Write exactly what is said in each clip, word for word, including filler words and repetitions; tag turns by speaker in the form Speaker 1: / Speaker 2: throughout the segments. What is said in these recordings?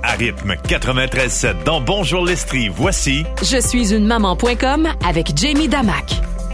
Speaker 1: À rythme quatre-vingt-treize sept dans Bonjour l'Estrie, voici...
Speaker 2: Je suis une maman point com avec Jamie Damac.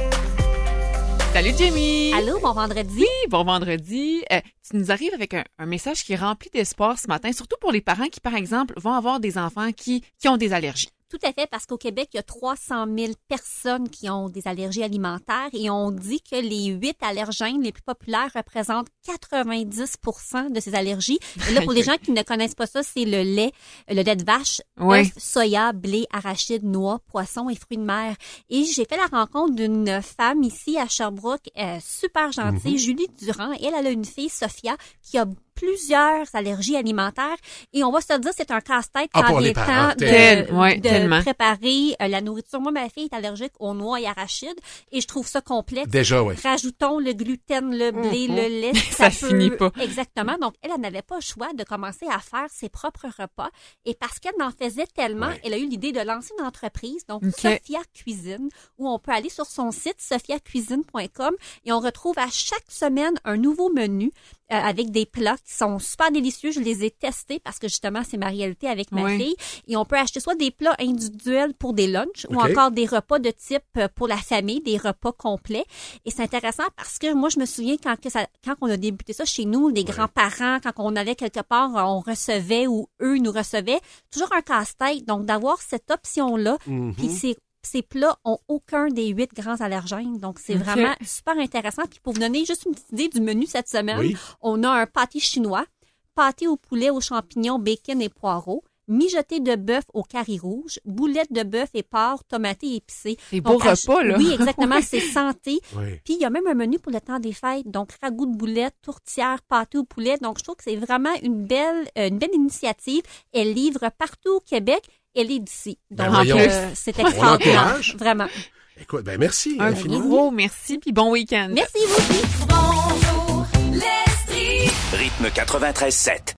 Speaker 3: Salut Jamie!
Speaker 4: Allô, bon vendredi.
Speaker 3: Oui, bon vendredi. Euh, tu nous arrives avec un, un message qui est rempli d'espoir ce matin, surtout pour les parents qui, par exemple, vont avoir des enfants qui, qui ont des allergies.
Speaker 4: Tout à fait, parce qu'au Québec, il y a trois cent mille personnes qui ont des allergies alimentaires et on dit que les huit allergènes les plus populaires représentent quatre-vingt-dix pour cent de ces allergies. Et là, pour les gens qui ne connaissent pas ça, c'est le lait, le lait de vache,
Speaker 3: Oui.
Speaker 4: œufs, soya, blé, arachide, noix, poisson et fruits de mer. Et j'ai fait la rencontre d'une femme ici à Sherbrooke, euh, super gentille, mm-hmm. Julie Durand. Elle, elle a une fille, Sophia, qui a plusieurs allergies alimentaires et on va se dire c'est un casse-tête
Speaker 5: ah,
Speaker 4: quand il est temps de,
Speaker 3: Tel, ouais,
Speaker 4: de préparer euh, la nourriture. Moi, ma fille est allergique aux noix et arachides et je trouve ça complexe.
Speaker 5: Déjà, oui.
Speaker 4: Rajoutons le gluten, le blé,
Speaker 5: mm-hmm.
Speaker 4: le lait.
Speaker 3: Ça, ça
Speaker 4: peut...
Speaker 3: finit pas.
Speaker 4: Exactement. Donc, elle, elle n'avait pas le choix de commencer à faire ses propres repas et parce qu'elle en faisait tellement, ouais. Elle a eu l'idée de lancer une entreprise, donc okay. Sophia Cuisine, où on peut aller sur son site sophia cuisine point com et on retrouve à chaque semaine un nouveau menu euh, avec des plats qui sont super délicieux. Je les ai testés parce que justement, c'est ma réalité avec ma
Speaker 3: oui.
Speaker 4: fille. Et on peut acheter soit des plats individuels pour des lunchs
Speaker 5: okay.
Speaker 4: ou encore des repas de type pour la famille, des repas complets. Et c'est intéressant parce que moi, je me souviens quand, que ça, quand on a débuté ça chez nous, les ouais. grands-parents, quand on allait quelque part, on recevait ou eux nous recevaient. Toujours un casse-tête. Donc, d'avoir cette option-là, mm-hmm. puis c'est ces plats ont aucun des huit grands allergènes. Donc, c'est okay. vraiment super intéressant. Puis, pour vous donner juste une petite idée du menu cette semaine, oui. on a un pâté chinois, pâté au poulet aux champignons, bacon et poireaux, mijoté de bœuf au curry rouge, boulettes de bœuf et porc, tomaté épicé.
Speaker 3: C'est beau repas, là.
Speaker 4: Oui, exactement, c'est santé.
Speaker 5: Oui.
Speaker 4: Puis, il y a même un menu pour le temps des fêtes. Donc, ragoût de boulettes, tourtière, pâté au poulet. Donc, je trouve que c'est vraiment une belle, euh, une belle initiative. Elle livre partout au Québec. Elle est d'ici. Donc,
Speaker 5: ben
Speaker 4: euh, c'est extraordinaire. Vraiment.
Speaker 5: Écoute, ben merci.
Speaker 3: Un
Speaker 5: infiniment.
Speaker 3: gros merci, puis bon week-end.
Speaker 4: Merci, vous aussi.
Speaker 6: Bonjour, l'Estrie.
Speaker 7: Rythme quatre-vingt-treize sept.